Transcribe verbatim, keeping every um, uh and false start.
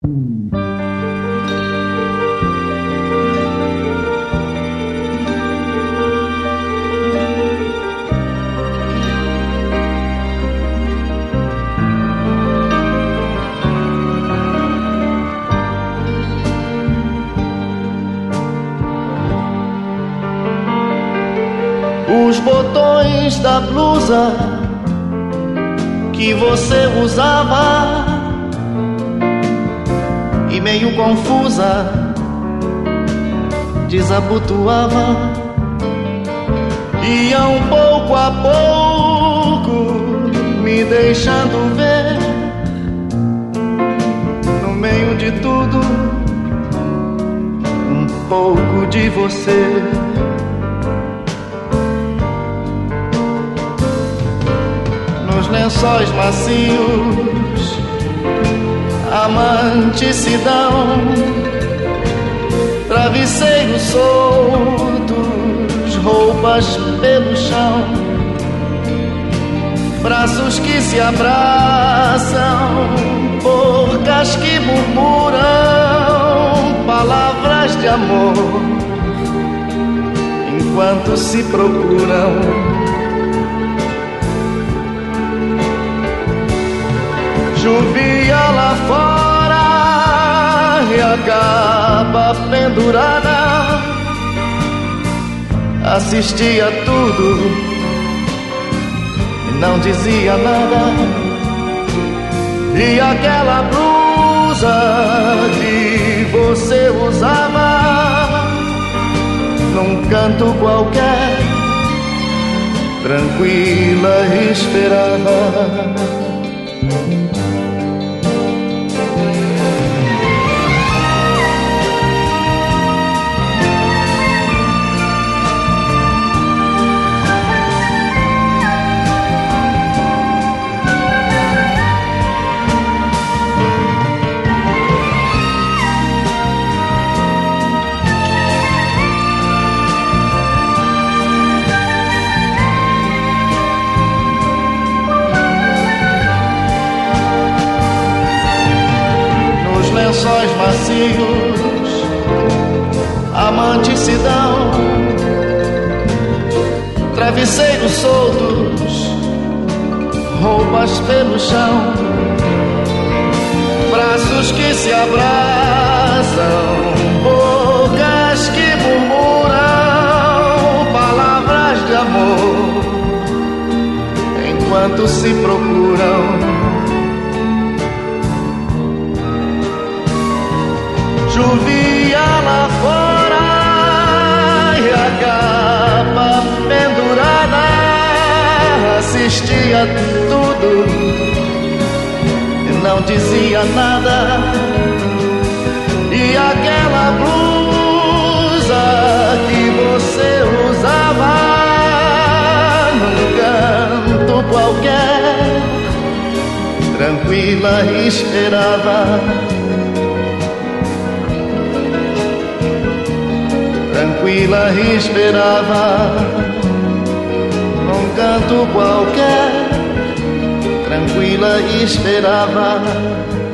Os botões da blusa que você usava e meio confusa desabotoava, iam pouco a pouco me deixando ver no meio de tudo um pouco de você. Lençóis macios, a manticidão, travesseiros soltos, roupas pelo chão, braços que se abraçam, bocas que murmuram palavras de amor enquanto se procuram. Chovia lá fora e a capa pendurada, assistia tudo e não dizia nada. E aquela blusa que você usava num canto qualquer, tranquila esperava. Lençóis macios, a manticidão, travesseiros soltos, roupas pelo chão, braços que se abraçam, bocas que murmuram palavras de amor enquanto se procuram. Chovia lá fora e a capa pendurada, assistia tudo e não dizia nada. E aquela blusa que você usava num canto qualquer, tranquila esperava. Tranquila esperava num canto qualquer, tranquila esperava.